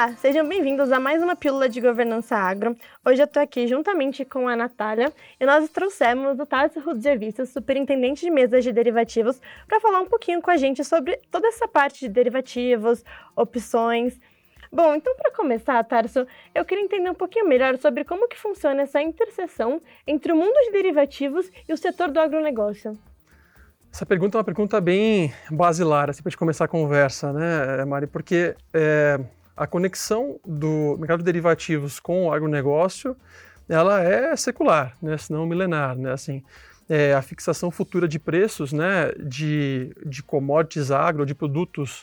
Olá, sejam bem-vindos a mais uma Pílula de Governança Agro. Hoje eu estou aqui juntamente com a Natália e nós trouxemos o Thales Rudzevisto, superintendente de mesas de derivativos, para falar um pouquinho com a gente sobre toda essa parte de derivativos, opções. Bom, então para começar, Tarso, eu queria entender um pouquinho melhor sobre como que funciona essa interseção entre o mundo de derivativos e o setor do agronegócio. Essa pergunta é uma pergunta bem basilar, assim, para a gente começar a conversa, né, Mari? Porque a conexão do mercado de derivativos com o agronegócio, ela é secular, né, se não milenar, né, assim. A fixação futura de preços, né, de commodities agro, de produtos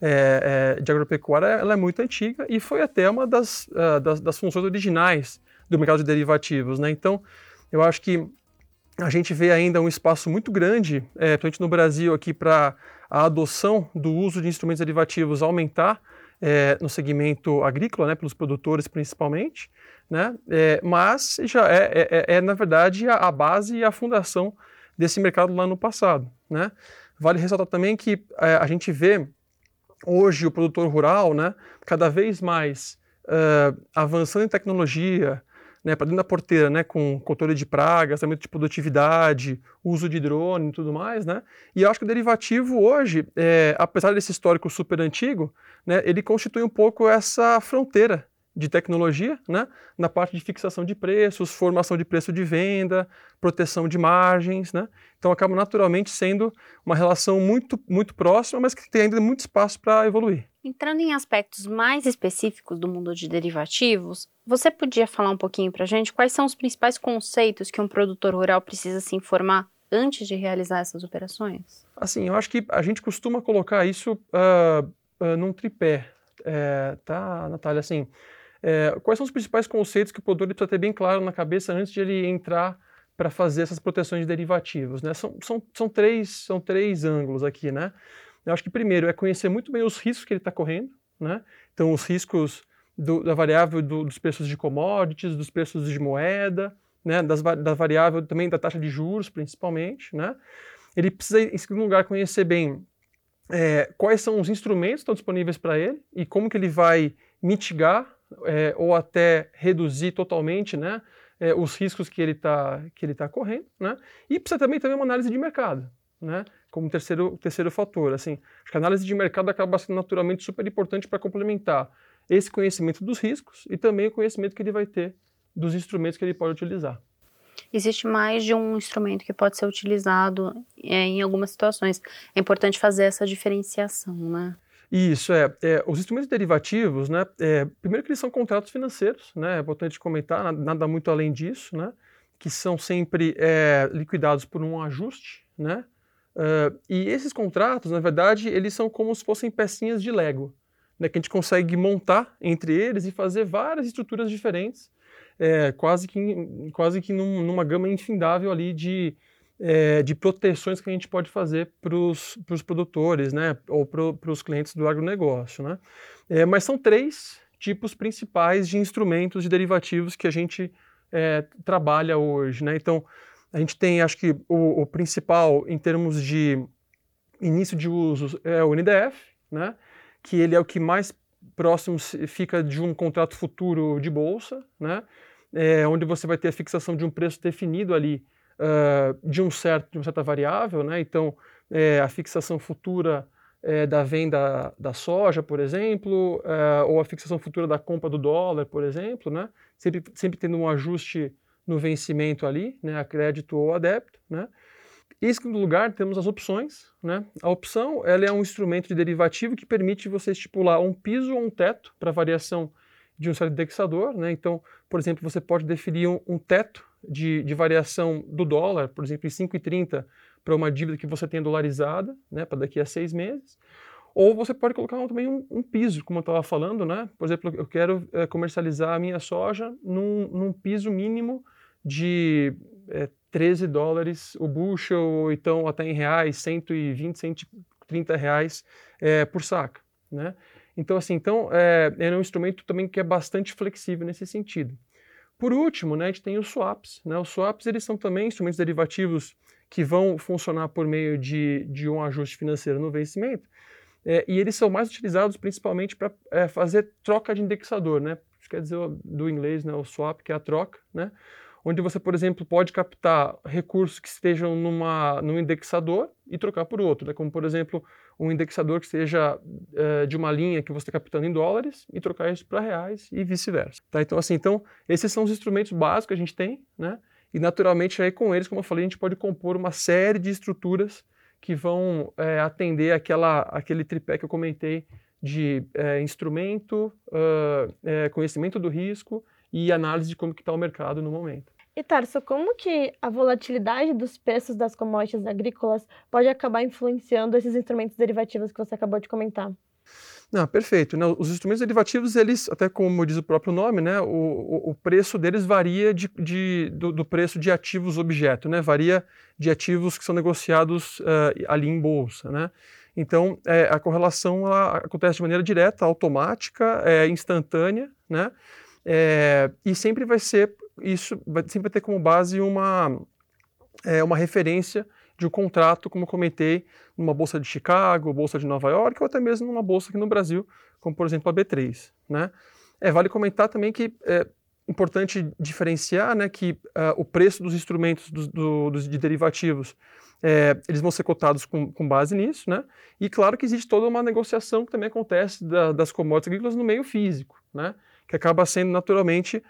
de agropecuária, ela é muito antiga e foi até uma das funções originais do mercado de derivativos, né? Então, eu acho que a gente vê ainda um espaço muito grande, principalmente no Brasil, aqui para a adoção do uso de instrumentos derivativos aumentar no segmento agrícola, né, pelos produtores principalmente, né, mas já na verdade, a base e a fundação desse mercado lá no passado, né. Vale ressaltar também que a gente vê hoje o produtor rural, né, cada vez mais avançando em tecnologia, né, para dentro da porteira, né, com controle de pragas, aumento de produtividade, uso de drone e tudo mais, né, e eu acho que o derivativo hoje, apesar desse histórico super antigo, né, ele constitui um pouco essa fronteira de tecnologia, né, na parte de fixação de preços, formação de preço de venda, proteção de margens, né, então acaba naturalmente sendo uma relação muito, muito próxima, mas que tem ainda muito espaço para evoluir. Entrando em aspectos mais específicos do mundo de derivativos, você podia falar um pouquinho para a gente quais são os principais conceitos que um produtor rural precisa se informar antes de realizar essas operações? Assim, eu acho que a gente costuma colocar isso num tripé, tá, Natália? Assim, quais são os principais conceitos que o produtor precisa ter bem claro na cabeça antes de ele entrar para fazer essas proteções de derivativos, né? São três ângulos aqui, né? Eu acho que primeiro é conhecer muito bem os riscos que ele está correndo, né? Então, os riscos da variável dos preços de commodities, dos preços de moeda, né? Da variável também da taxa de juros, principalmente, né? Ele precisa, em segundo lugar, conhecer bem quais são os instrumentos que estão disponíveis para ele e como que ele vai mitigar ou até reduzir totalmente, né? Os riscos que ele tá correndo, né? E precisa também uma análise de mercado, né, como terceiro fator. Assim, acho que a análise de mercado acaba sendo naturalmente super importante para complementar esse conhecimento dos riscos e também o conhecimento que ele vai ter dos instrumentos que ele pode utilizar. Existe mais de um instrumento que pode ser utilizado em algumas situações. É importante fazer essa diferenciação, né? Isso, os instrumentos derivativos, né, primeiro que eles são contratos financeiros, né, é importante comentar, nada muito além disso, né, que são sempre liquidados por um ajuste, né, e esses contratos, na verdade, eles são como se fossem pecinhas de Lego, né, que a gente consegue montar entre eles e fazer várias estruturas diferentes, quase que numa gama infindável ali de proteções que a gente pode fazer para os produtores, né, ou para os clientes do agronegócio, né. Mas são três tipos principais de instrumentos de derivativos que a gente trabalha hoje, né. Então, a gente tem, acho que o principal em termos de início de uso é o NDF, né, que ele é o que mais próximo fica de um contrato futuro de bolsa, né, onde você vai ter a fixação de um preço definido ali de uma certa variável, né, então a fixação futura da venda da soja, por exemplo, ou a fixação futura da compra do dólar, por exemplo, né, sempre tendo um ajuste no vencimento ali, né, a crédito ou a débito, né. Em segundo lugar, temos as opções, né. A opção, ela é um instrumento de derivativo que permite você estipular um piso ou um teto para variação de um certo indexador, né. Então, por exemplo, você pode definir um teto de variação do dólar, por exemplo, em 5,30 para uma dívida que você tem dolarizada, né, para daqui a 6 meses. Ou você pode colocar também um piso, como eu estava falando, né. Por exemplo, eu quero comercializar a minha soja num piso mínimo de $13 o bushel, ou então até em reais, 120, 130 reais por saca, né? Então, assim, é um instrumento também que é bastante flexível nesse sentido. Por último, né, a gente tem os swaps, né? Os swaps, eles são também instrumentos derivativos que vão funcionar por meio de um ajuste financeiro no vencimento, e eles são mais utilizados principalmente para fazer troca de indexador, né? Isso quer dizer do inglês, né, o swap, que é a troca, né? Onde você, por exemplo, pode captar recursos que estejam num indexador e trocar por outro, né? Como, por exemplo, um indexador que seja de uma linha que você está captando em dólares e trocar isso para reais e vice-versa. Tá? Então, assim, esses são os instrumentos básicos que a gente tem, né? E, naturalmente, aí com eles, como eu falei, a gente pode compor uma série de estruturas que vão atender aquele tripé que eu comentei de instrumento, conhecimento do risco e análise de como que está o mercado no momento. E Tarso, como que a volatilidade dos preços das commodities agrícolas pode acabar influenciando esses instrumentos derivativos que você acabou de comentar? Não, perfeito. Não, os instrumentos derivativos, eles, até como diz o próprio nome, né, o preço deles varia do preço de ativos objeto, né, varia de ativos que são negociados ali em bolsa, né. Então, a correlação ela acontece de maneira direta, automática, instantânea, né, e sempre vai ser sempre vai ter como base uma referência de um contrato, como eu comentei, numa bolsa de Chicago, bolsa de Nova York, ou até mesmo numa bolsa aqui no Brasil, como por exemplo a B3. Né? Vale comentar também que é importante diferenciar, né, que o preço dos instrumentos de derivativos, eles vão ser cotados com base nisso, né? E claro que existe toda uma negociação que também acontece das commodities agrícolas no meio físico, né? Que acaba sendo naturalmente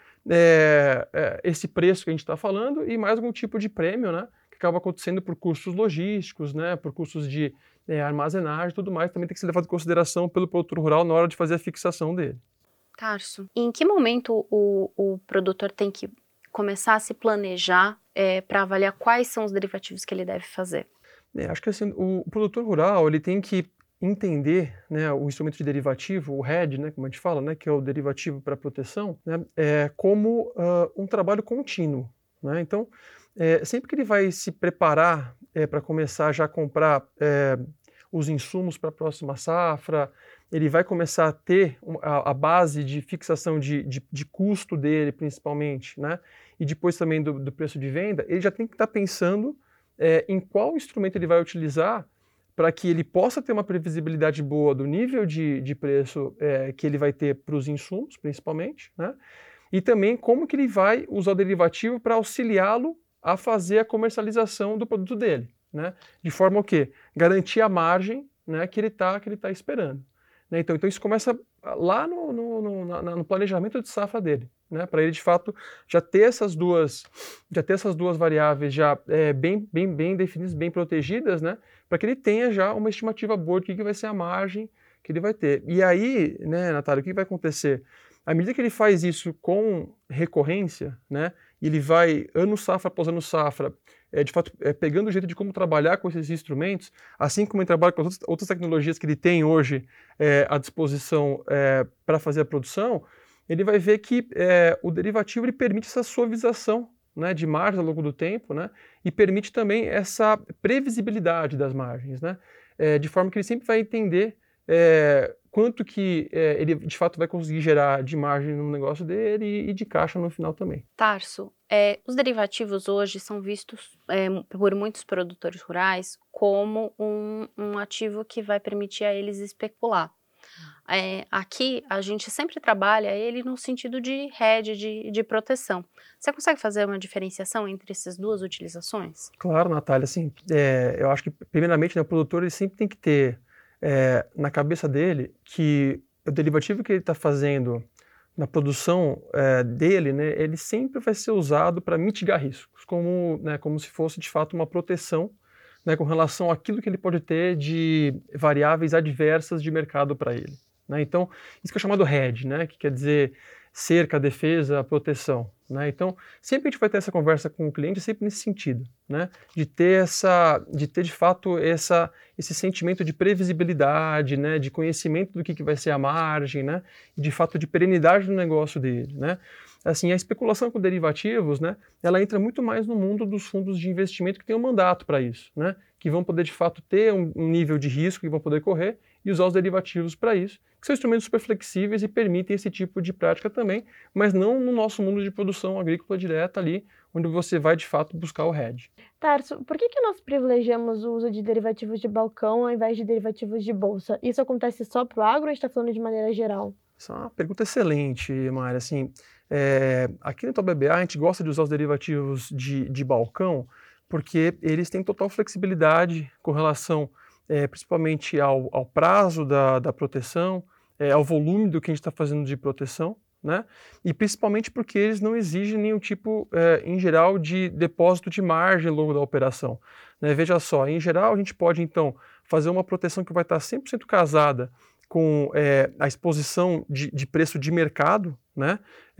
esse preço que a gente está falando e mais algum tipo de prêmio, né? Que acaba acontecendo por custos logísticos, né? Por custos de armazenagem e tudo mais, também tem que ser levado em consideração pelo produtor rural na hora de fazer a fixação dele. Tarso, em que momento o produtor tem que começar a se planejar para avaliar quais são os derivativos que ele deve fazer? Acho que assim, o produtor rural ele tem que entender, né, o instrumento de derivativo, o hedge, né, como a gente fala, né, que é o derivativo para proteção, né, como um trabalho contínuo. Né? Então, sempre que ele vai se preparar para começar já a comprar os insumos para a próxima safra, ele vai começar a ter a base de fixação de custo dele, principalmente, né? E depois também do preço de venda, ele já tem que estar pensando em qual instrumento ele vai utilizar para que ele possa ter uma previsibilidade boa do nível de preço que ele vai ter para os insumos, principalmente, né? E também como que ele vai usar o derivativo para auxiliá-lo a fazer a comercialização do produto dele, né? De forma o quê? Garantir a margem, né, que ele tá esperando. Né? Então isso começa lá no planejamento de safra dele, né? Para ele de fato já ter essas duas variáveis já bem definidas, bem protegidas, né? Para que ele tenha já uma estimativa boa de que vai ser a margem que ele vai ter. E aí, né, Natália, o que vai acontecer? À medida que ele faz isso com recorrência, né, e ele vai ano safra após ano safra, de fato, pegando o jeito de como trabalhar com esses instrumentos, assim como ele trabalha com as outras tecnologias que ele tem hoje à disposição para fazer a produção, ele vai ver que o derivativo ele permite essa suavização, né, de margens ao longo do tempo, né, e permite também essa previsibilidade das margens, né, de forma que ele sempre vai entender quanto que ele de fato vai conseguir gerar de margem no negócio dele e de caixa no final também. Tarso, os derivativos hoje são vistos por muitos produtores rurais como um ativo que vai permitir a eles especular. Aqui a gente sempre trabalha ele no sentido de hedge, de proteção. Você consegue fazer uma diferenciação entre essas duas utilizações? Claro, Natália, assim, eu acho que primeiramente, né, o produtor ele sempre tem que ter na cabeça dele que o derivativo que ele está fazendo na produção dele, né, ele sempre vai ser usado para mitigar riscos, como se fosse de fato uma proteção, né, com relação àquilo que ele pode ter de variáveis adversas de mercado para ele. Né? Então, isso que é chamado hedge, né, que quer dizer cerca, defesa, proteção. Né? Então, sempre que a gente vai ter essa conversa com o cliente, é sempre nesse sentido, né? de ter de fato esse sentimento de previsibilidade, né? De conhecimento do que vai ser a margem, né? E de fato de perenidade do negócio dele. Né? Assim, a especulação com derivativos, né? Ela entra muito mais no mundo dos fundos de investimento que tem um mandato para isso, né? Que vão poder de fato ter um nível de risco que vão poder correr e usar os derivativos para isso, que são instrumentos super flexíveis e permitem esse tipo de prática também, mas não no nosso mundo de produção agrícola direta ali, onde você vai de fato buscar o hedge. Tarso, por que nós privilegiamos o uso de derivativos de balcão ao invés de derivativos de bolsa? Isso acontece só para o agro ou a gente está falando de maneira geral? Essa é uma pergunta excelente, Mária. Assim, aqui no Itaú BBA a gente gosta de usar os derivativos de balcão porque eles têm total flexibilidade com relação principalmente ao prazo da proteção, ao volume do que a gente está fazendo de proteção, né? E principalmente porque eles não exigem nenhum tipo, em geral, de depósito de margem ao longo da operação. Né? Veja só, em geral a gente pode então fazer uma proteção que vai estar 100% casada com a exposição de preço de mercado, né,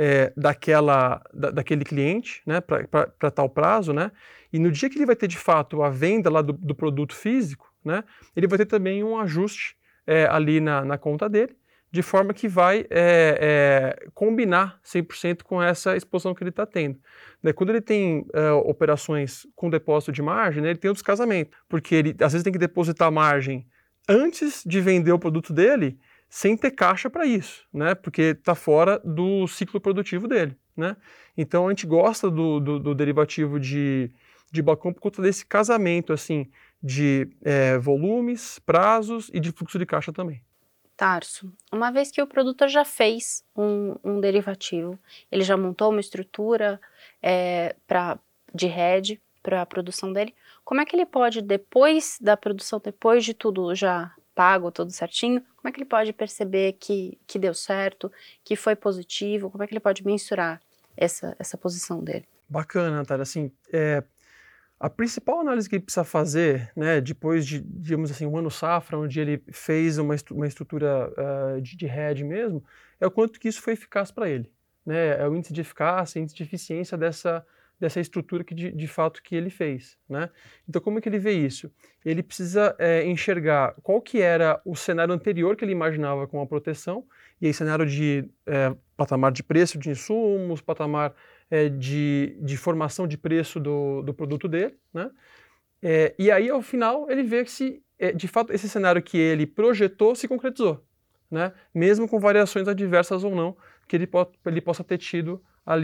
daquele cliente, né, para tal prazo, né, e no dia que ele vai ter de fato a venda lá do produto físico, né, ele vai ter também um ajuste ali na conta dele, de forma que vai combinar 100% com essa exposição que ele está tendo. Né, quando ele tem operações com depósito de margem, né, ele tem um descasamento, porque ele às vezes tem que depositar margem antes de vender o produto dele, sem ter caixa para isso, né? Porque está fora do ciclo produtivo dele, né? Então a gente gosta do derivativo de balcão por conta desse casamento assim de volumes, prazos e de fluxo de caixa também. Tarso, uma vez que o produtor já fez um derivativo, ele já montou uma estrutura de hedge para a produção dele, como é que ele pode, depois da produção, depois de tudo já pago, tudo certinho, como é que ele pode perceber que deu certo, que foi positivo, como é que ele pode mensurar essa posição dele? Bacana, Natália. Assim, a principal análise que ele precisa fazer, né, depois de, digamos assim, um ano safra, onde ele fez uma estrutura de hedge mesmo, é o quanto que isso foi eficaz para ele. Né? É o índice de eficácia, índice de eficiência dessa estrutura que de fato que ele fez, né? Então como é que ele vê isso? Ele precisa enxergar qual que era o cenário anterior que ele imaginava com a proteção, e aí cenário de patamar de preço de insumos, patamar de formação de preço do produto dele, né? E aí ao final ele vê que se de fato esse cenário que ele projetou se concretizou, né? Mesmo com variações adversas ou não que ele possa ter tido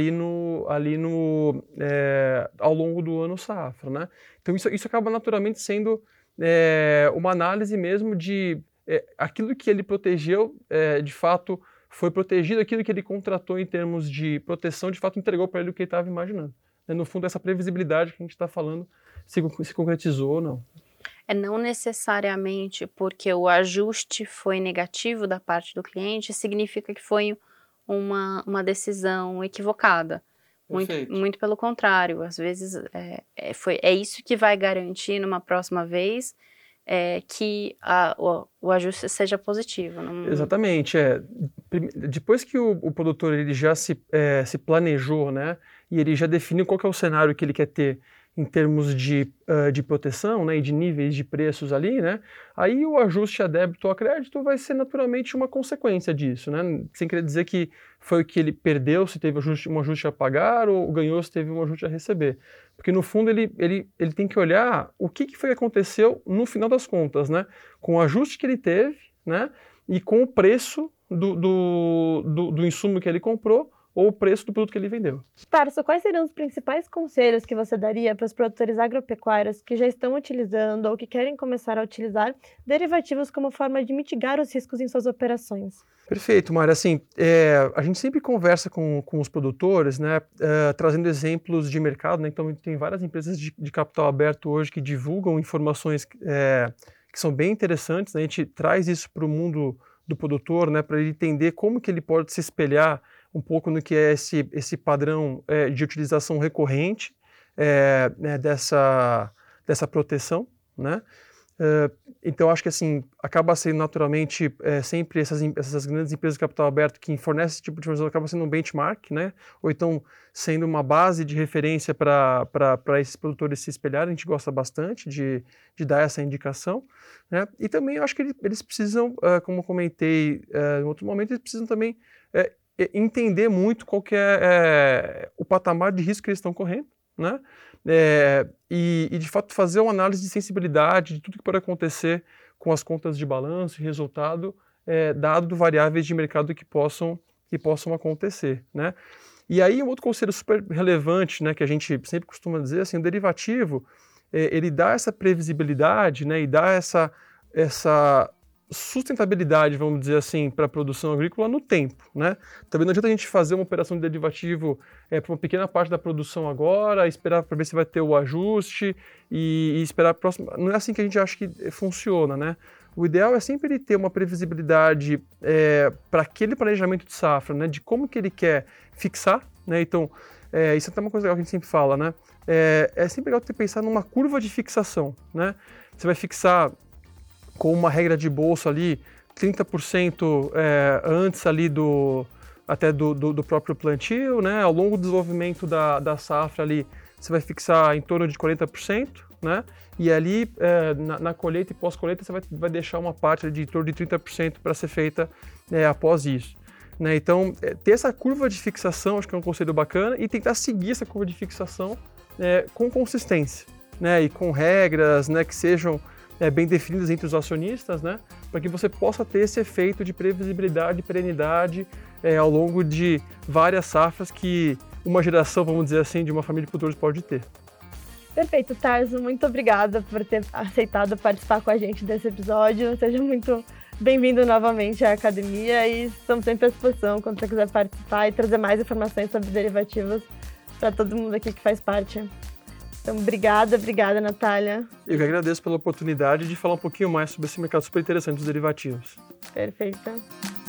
ao longo do ano safra, né? Então isso acaba naturalmente sendo uma análise mesmo de aquilo que ele protegeu, de fato foi protegido, aquilo que ele contratou em termos de proteção, de fato entregou para ele o que ele estava imaginando. No fundo, essa previsibilidade que a gente está falando se concretizou ou não. Não necessariamente porque o ajuste foi negativo da parte do cliente, significa que foi uma decisão equivocada. Muito pelo contrário, às vezes é isso que vai garantir numa próxima vez que o ajuste seja positivo. Exatamente. Depois que o produtor ele já se planejou, né, e ele já definiu qual que é o cenário que ele quer ter em termos de proteção, né, e de níveis de preços ali, né, aí o ajuste a débito ou a crédito vai ser naturalmente uma consequência disso, né, sem querer dizer que foi o que ele perdeu, se teve um ajuste a pagar, ou ganhou se teve um ajuste a receber. Porque no fundo ele tem que olhar o que foi que aconteceu no final das contas, né, com o ajuste que ele teve, né, e com o preço do insumo que ele comprou, ou o preço do produto que ele vendeu. Tarso, quais seriam os principais conselhos que você daria para os produtores agropecuários que já estão utilizando ou que querem começar a utilizar derivativos como forma de mitigar os riscos em suas operações? Perfeito, Mário. Assim, a gente sempre conversa com os produtores, né, trazendo exemplos de mercado, né, então tem várias empresas de capital aberto hoje que divulgam informações que são bem interessantes, né, a gente traz isso para o mundo do produtor, né, para ele entender como que ele pode se espelhar um pouco no que é esse padrão de utilização recorrente né, dessa proteção, né? Então acho que assim acaba sendo naturalmente sempre essas grandes empresas de capital aberto que fornecem esse tipo de informação acaba sendo um benchmark, né? Ou então sendo uma base de referência para esses produtores se espelharem. A gente gosta bastante de dar essa indicação, né? E também eu acho que eles precisam, como eu comentei em outro momento, eles precisam também entender muito qual que é o patamar de risco que eles estão correndo, né? E de fato fazer uma análise de sensibilidade de tudo que pode acontecer com as contas de balanço e resultado, dado variáveis de mercado que possam acontecer, né? E aí um outro conselho super relevante, né, que a gente sempre costuma dizer, assim, o derivativo, ele dá essa previsibilidade, né, e dá essa sustentabilidade, vamos dizer assim, para a produção agrícola no tempo, né? Também não adianta a gente fazer uma operação de derivativo para uma pequena parte da produção agora, esperar para ver se vai ter o ajuste e esperar a próxima. Não é assim que a gente acha que funciona, né? O ideal é sempre ter uma previsibilidade para aquele planejamento de safra, né? De como que ele quer fixar, né? Então, isso é até uma coisa legal que a gente sempre fala, né? É sempre legal você pensar numa curva de fixação, né? Você vai fixar com uma regra de bolsa ali, 30% antes ali do próprio plantio, né? Ao longo do desenvolvimento da safra ali, você vai fixar em torno de 40%, né? E ali, na colheita e pós-colheita, você vai deixar uma parte de em torno de 30% para ser feita após isso, né? Então, ter essa curva de fixação, acho que é um conselho bacana, e tentar seguir essa curva de fixação com consistência, né? E com regras, né, que sejam bem definidas entre os acionistas, né, para que você possa ter esse efeito de previsibilidade e perenidade ao longo de várias safras que uma geração, vamos dizer assim, de uma família de produtores pode ter. Perfeito, Tarso. Muito obrigada por ter aceitado participar com a gente desse episódio. Seja muito bem-vindo novamente à academia e estamos sempre à disposição quando você quiser participar e trazer mais informações sobre derivativos para todo mundo aqui que faz parte. Então, obrigada, Natália. Eu que agradeço pela oportunidade de falar um pouquinho mais sobre esse mercado super interessante dos derivativos. Perfeito.